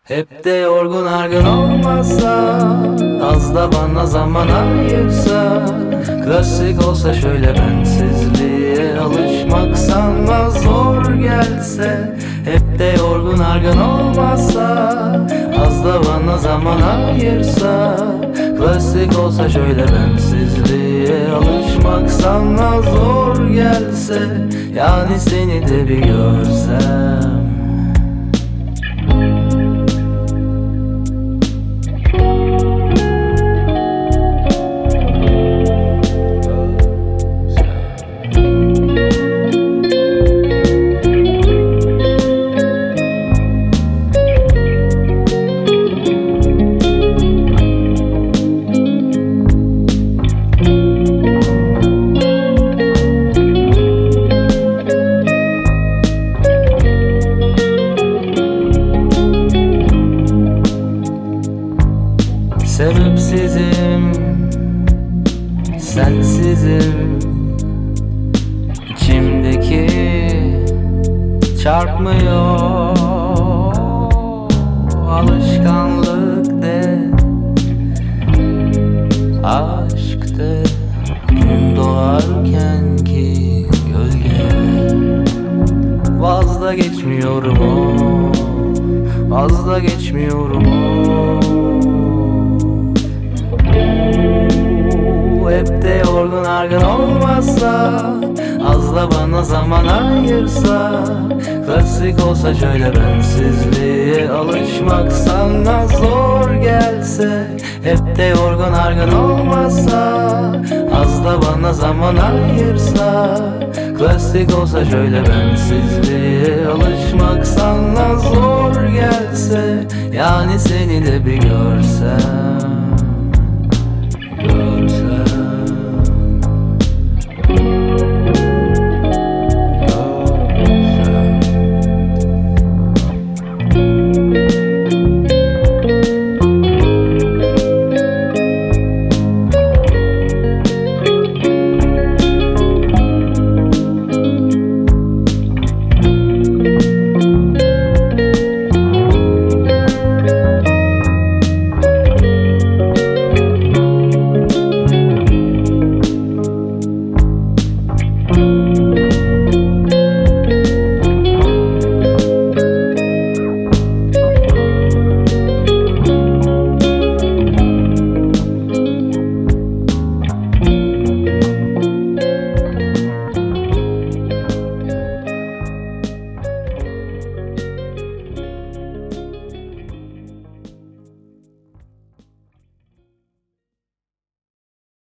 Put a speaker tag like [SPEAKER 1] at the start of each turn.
[SPEAKER 1] Hep de yorgun argın olmasa, az da bana zaman ayırsa, klasik olsa şöyle bensizliğe alışmak sana zor gelse. Hep de yorgun argın olmasa, az da bana zaman ayırsa, klasik olsa şöyle bensizliğe alışmak sana zor gelse. Yani seni de bir görsem. Sebepsizim, sensizim, içimdeki çarpmıyor. Alışkanlık de, aşk de, gün doğarken ki gölge. Vaz da geçmiyorum o, vaz da geçmiyorum o. Hep de yorgun argın olmazsa, az da bana zaman ayırsa, klasik olsa şöyle bensizliğe alışmak sana zor gelse. Hep de yorgun argın olmazsa, az da bana zaman ayırsa, klasik olsa şöyle bensizliğe alışmak sana zor gelse. Yani seni de bir görsem.